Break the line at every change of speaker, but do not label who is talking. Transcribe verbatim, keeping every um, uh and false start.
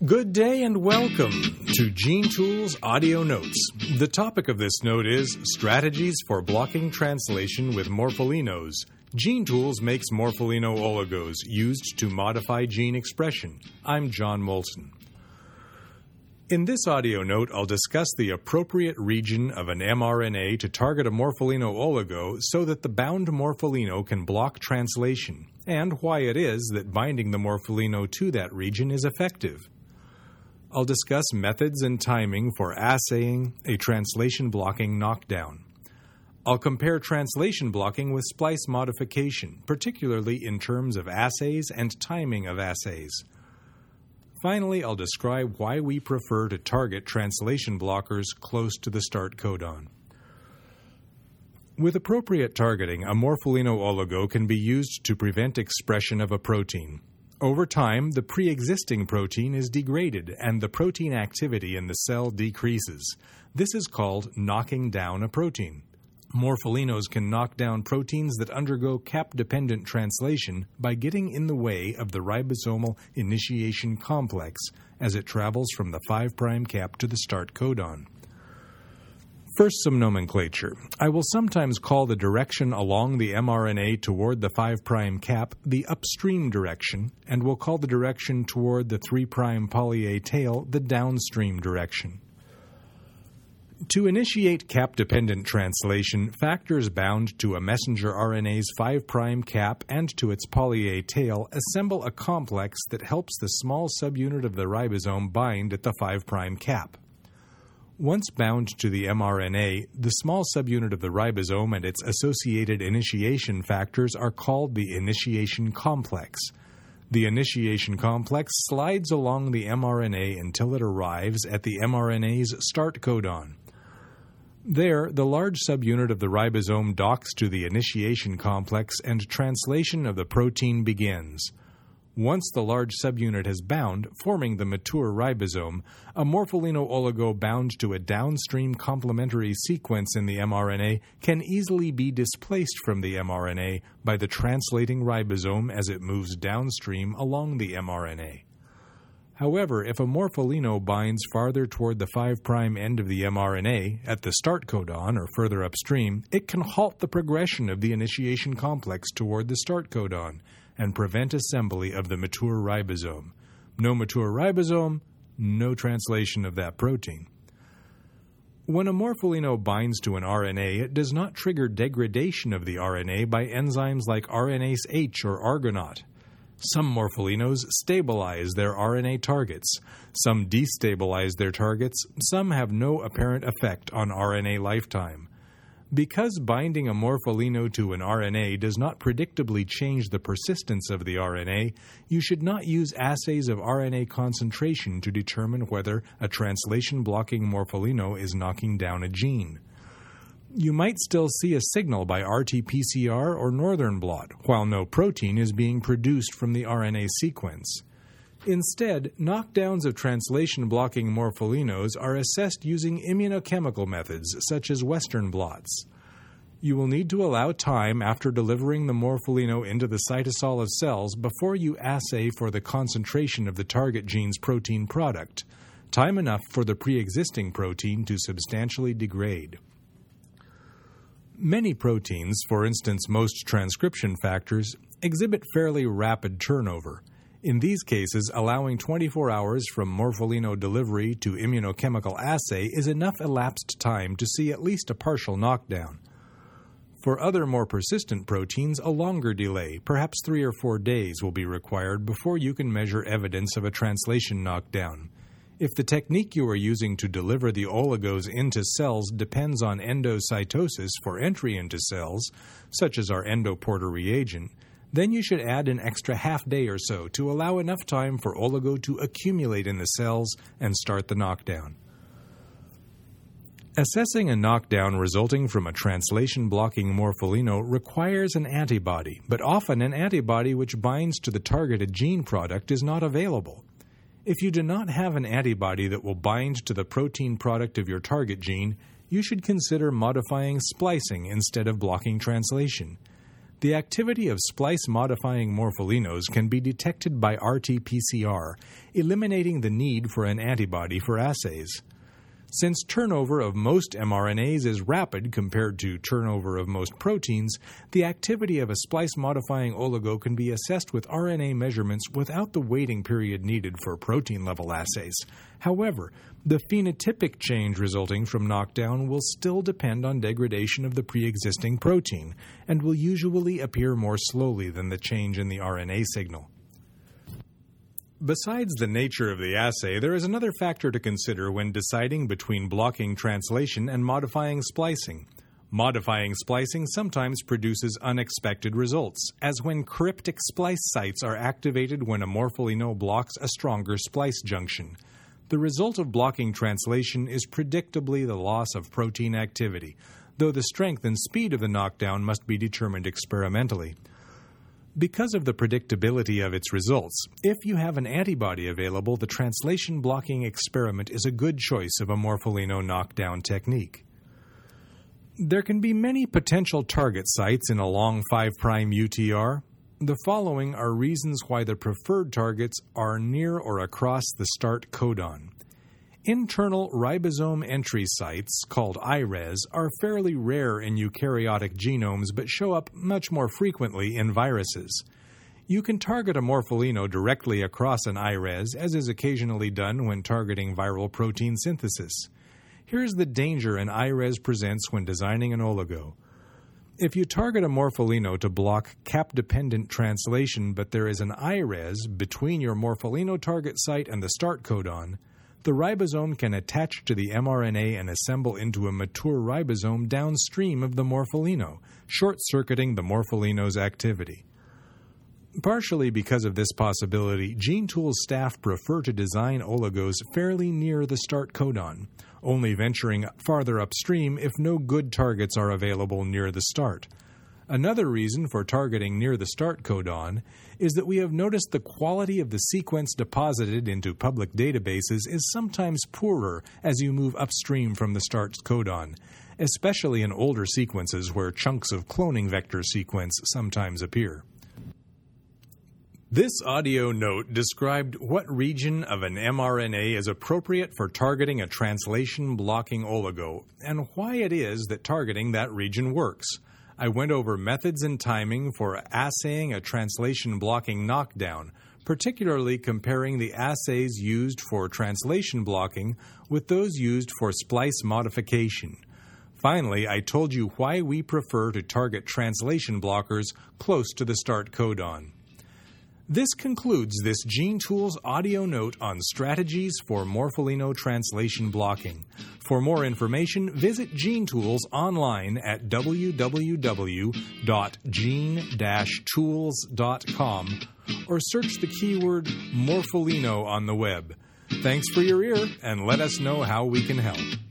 Good day and welcome to Gene Tools Audio Notes. The topic of this note is Strategies for Blocking Translation with Morpholinos. Gene Tools makes Morpholino oligos used to modify gene expression. I'm John Molson. In this audio note, I'll discuss the appropriate region of an mRNA to target a Morpholino oligo so that the bound Morpholino can block translation, and why it is that binding the Morpholino to that region is effective. I'll discuss methods and timing for assaying a translation blocking knockdown. I'll compare translation blocking with splice modification, particularly in terms of assays and timing of assays. Finally, I'll describe why we prefer to target translation blockers close to the start codon. With appropriate targeting, a Morpholino oligo can be used to prevent expression of a protein. Over time, the pre-existing protein is degraded and the protein activity in the cell decreases. This is called knocking down a protein. Morpholinos can knock down proteins that undergo cap-dependent translation by getting in the way of the ribosomal initiation complex as it travels from the five prime cap to the start codon. First, some nomenclature. I will sometimes call the direction along the mRNA toward the five prime cap the upstream direction, and will call the direction toward the three prime poly-A tail the downstream direction. To initiate cap-dependent translation, factors bound to a messenger R N A's five prime cap and to its poly-A tail assemble a complex that helps the small subunit of the ribosome bind at the five prime cap. Once bound to the mRNA, the small subunit of the ribosome and its associated initiation factors are called the initiation complex. The initiation complex slides along the mRNA until it arrives at the mRNA's start codon. There, the large subunit of the ribosome docks to the initiation complex and translation of the protein begins. Once the large subunit has bound, forming the mature ribosome, a Morpholino oligo bound to a downstream complementary sequence in the mRNA can easily be displaced from the mRNA by the translating ribosome as it moves downstream along the mRNA. However, if a Morpholino binds farther toward the five prime end of the mRNA, at the start codon or further upstream, it can halt the progression of the initiation complex toward the start codon and prevent assembly of the mature ribosome. No mature ribosome, no translation of that protein. When a Morpholino binds to an R N A, it does not trigger degradation of the R N A by enzymes like R N A S E H or Argonaute. Some Morpholinos stabilize their R N A targets. Some destabilize their targets. Some have no apparent effect on R N A lifetime. Because binding a Morpholino to an R N A does not predictably change the persistence of the R N A, you should not use assays of R N A concentration to determine whether a translation-blocking Morpholino is knocking down a gene. You might still see a signal by R T P C R or northern blot, while no protein is being produced from the R N A sequence. Instead, knockdowns of translation-blocking Morpholinos are assessed using immunochemical methods such as Western blots. You will need to allow time after delivering the Morpholino into the cytosol of cells before you assay for the concentration of the target gene's protein product, time enough for the pre-existing protein to substantially degrade. Many proteins, for instance most transcription factors, exhibit fairly rapid turnover. In these cases, allowing twenty-four hours from Morpholino delivery to immunochemical assay is enough elapsed time to see at least a partial knockdown. For other more persistent proteins, a longer delay, perhaps three or four days, will be required before you can measure evidence of a translation knockdown. If the technique you are using to deliver the oligos into cells depends on endocytosis for entry into cells, such as our endoporter reagent, then you should add an extra half day or so to allow enough time for oligo to accumulate in the cells and start the knockdown. Assessing a knockdown resulting from a translation-blocking Morpholino requires an antibody, but often an antibody which binds to the targeted gene product is not available. If you do not have an antibody that will bind to the protein product of your target gene, you should consider modifying splicing instead of blocking translation. The activity of splice-modifying morpholinos can be detected by R T P C R, eliminating the need for an antibody for assays. Since turnover of most mRNAs is rapid compared to turnover of most proteins, the activity of a splice-modifying oligo can be assessed with R N A measurements without the waiting period needed for protein-level assays. However, the phenotypic change resulting from knockdown will still depend on degradation of the pre-existing protein, and will usually appear more slowly than the change in the R N A signal. Besides the nature of the assay, there is another factor to consider when deciding between blocking translation and modifying splicing. Modifying splicing sometimes produces unexpected results, as when cryptic splice sites are activated when a morpholino blocks a stronger splice junction. The result of blocking translation is predictably the loss of protein activity, though the strength and speed of the knockdown must be determined experimentally. Because of the predictability of its results, if you have an antibody available, the translation blocking experiment is a good choice of a morpholino knockdown technique. There can be many potential target sites in a long five prime U T R. The following are reasons why the preferred targets are near or across the start codon. Internal ribosome entry sites, called I R E S, are fairly rare in eukaryotic genomes but show up much more frequently in viruses. You can target a morpholino directly across an I R E S, as is occasionally done when targeting viral protein synthesis. Here's the danger an I R E S presents when designing an oligo. If you target a morpholino to block cap-dependent translation, but there is an I R E S between your morpholino target site and the start codon, the ribosome can attach to the mRNA and assemble into a mature ribosome downstream of the morpholino, short-circuiting the morpholino's activity. Partially because of this possibility, GeneTools staff prefer to design oligos fairly near the start codon, only venturing farther upstream if no good targets are available near the start. Another reason for targeting near the start codon is that we have noticed the quality of the sequence deposited into public databases is sometimes poorer as you move upstream from the start codon, especially in older sequences where chunks of cloning vector sequence sometimes appear. This audio note described what region of an mRNA is appropriate for targeting a translation-blocking oligo and why it is that targeting that region works. I went over methods and timing for assaying a translation-blocking knockdown, particularly comparing the assays used for translation blocking with those used for splice modification. Finally, I told you why we prefer to target translation blockers close to the start codon. This concludes this GeneTools audio note on strategies for morpholino translation blocking. For more information, visit GeneTools online at w w w dot gene dash tools dot com or search the keyword morpholino on the web. Thanks for your ear, and let us know how we can help.